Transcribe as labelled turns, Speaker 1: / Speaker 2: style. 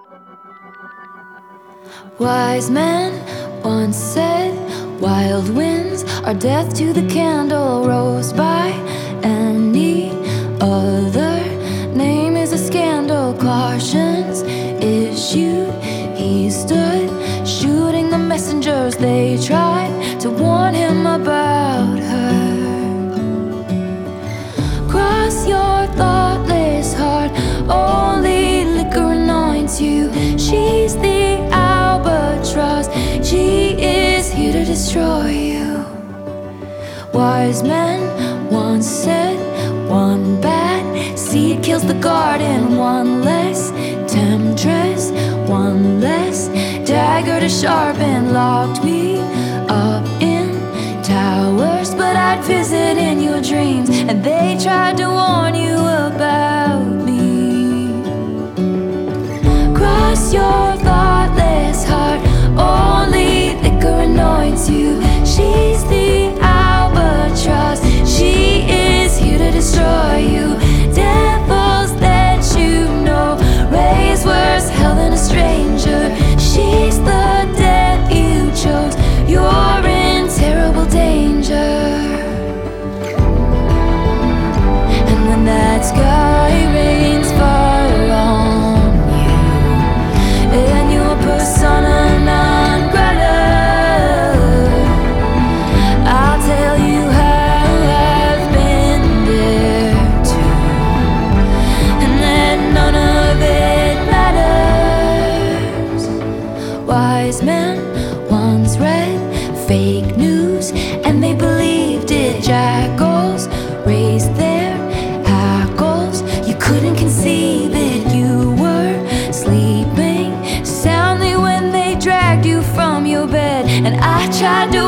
Speaker 1: Wise men once said, wild winds are death to the candle. Rose by any other name is a scandal. Cautions issued, he stood shooting the messengers. They tried to warn him about her. Cross your thoughtless heart, only liquor anoints you. She's the albatross, she is here to destroy you. Wise men once said, one bad seed kills the garden. One less temptress, one less dagger to sharpen. Locked me up in towers, but I'd visit in your dreams. And they tried to warn you about me. Cross your thoughtless heart, only liquor anoints you. She's the albatross, she is here to destroy you. Devils that you know raise worse hell than a stranger. She's the death you chose, you're in terrible danger. And when that sky rains fire on you and your persona non grata, I'll tell you how I've been there too, and that none of it matters. Wise men once read fake news and they believed it. Jackals raised their hackles, you couldn't conceive it. You were sleeping soundly when they dragged you from your bed, and I tried to